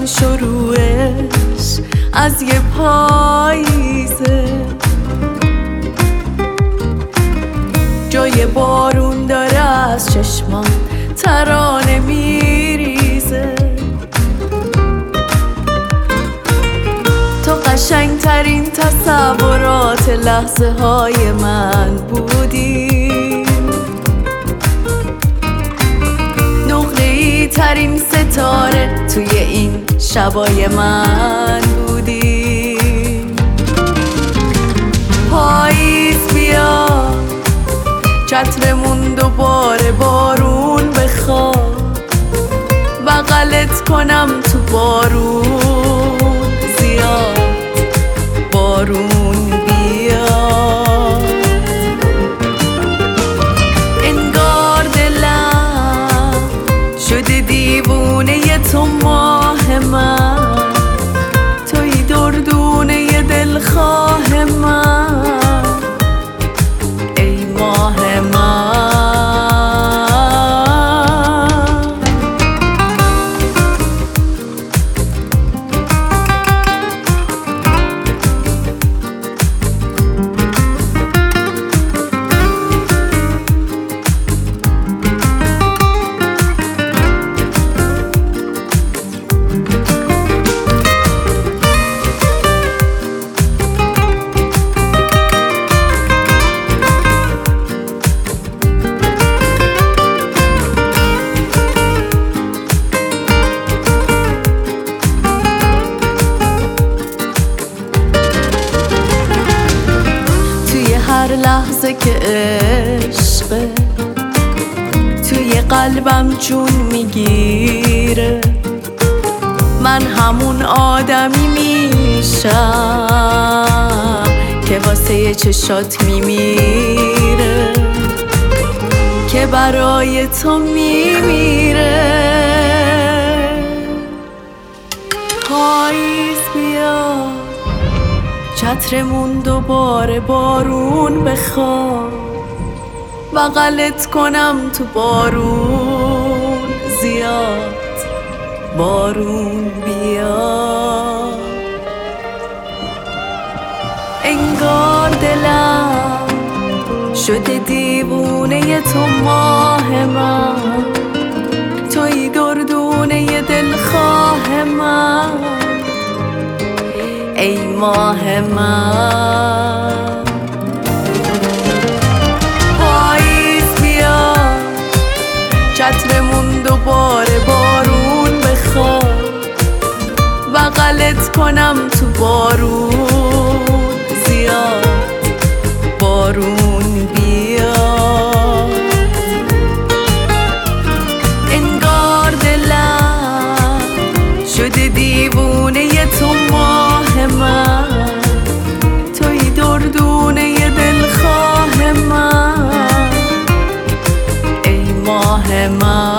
من شروعش از یه پاییزه، جای بارون داره از چشمام ترانه میریزه. تو قشنگترین تصورات لحظه های من بودی، نقره‌ای ترین ستاره توی این شبای من بودی. پاییز بیا چترمون دوباره بارون بخواد، بغلت کنم تو بارون زیاد، بارون بیاد. انگار دلم شده دیوونه ی تو ماه من، توی دردونه ی دلخواه من، ای ماه من. هر لحظه که عشقه توی قلبم جون میگیره، من همون آدمی میشم که واسه چشات میمیره، که برای تو میمیره. پاییز بیا چترمون دوباره بارون بخواد، بغلت کنم تو بارون زیاد، بارون بیاد. انگار دلم شده دیوونه ی تو ماه من، توی دردونه ی دلخواه من، ای ماه من. پاییز بیا چترمون دوباره بارون بخواد، بغلت کنم تو بارون زیاد، بارون بیاد. انگار دلم شده دیوونه ی تو ماه من، توی دردونه ی دلخواه من، ای ماه من.